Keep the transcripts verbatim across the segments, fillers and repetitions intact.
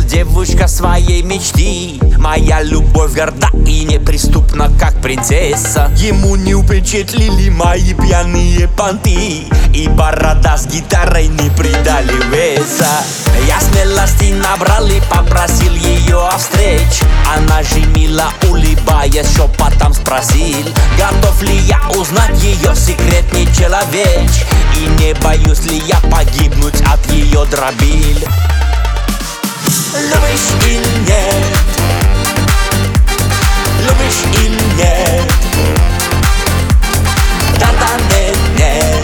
девушка своей мечты. Моя любовь горда и неприступна, как принцесса. Ему не впечатлили мои пьяные понты, и борода с гитарой не придали веса. Я смелости набрал и попросил ее о встрече. Она же мило улыбаясь шепотом спросил: готов ли я узнать ее секретный человек, и не боюсь ли я погибнуть от ее дробиль. Любишь или нет? Любишь или нет? Да-да, нет, нет.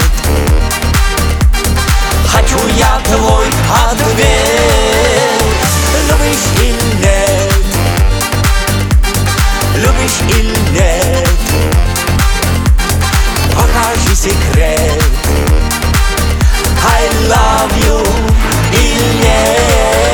Хочу я твой ответ. Любишь или нет? Любишь или нет? Покажи секрет. I love you или нет?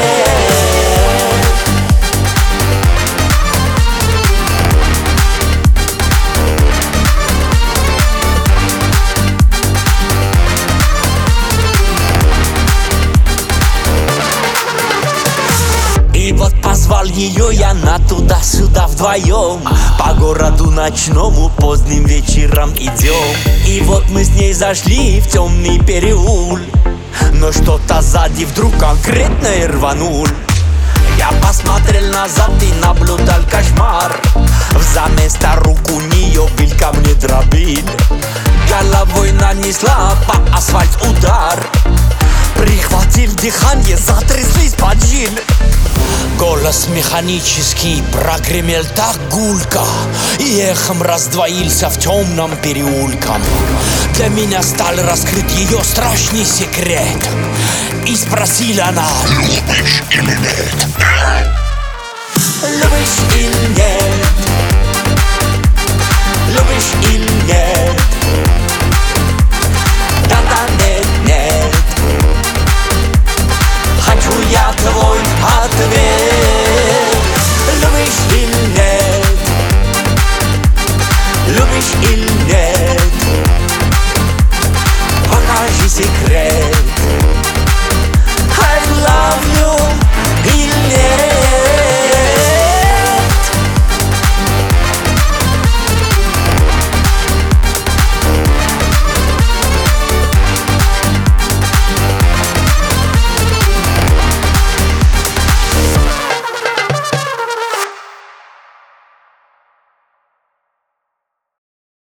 И вот позвал ее я на туда-сюда вдвоем. По городу ночному поздним вечером идем. И вот мы с ней зашли в темный переулок, но что-то сзади вдруг конкретно и рванул. Я посмотрел назад и наблюдал кошмар. Взаместо рук у нее бил ко мне дробиль. Головой нанесла по асфальт удар. Прихватил дыхание, затряслись поджилы. Голос механический прогремел так гулко, и эхом раздвоился в темном переулке. Для меня стал раскрыт ее страшный секрет. И спросила она: любишь или нет? Любишь или нет? Любишь или нет? Да-да, нет, нет. Хочу я твой ответ. Любишь или нет? Любишь или нет? Покажи секрет. I love you.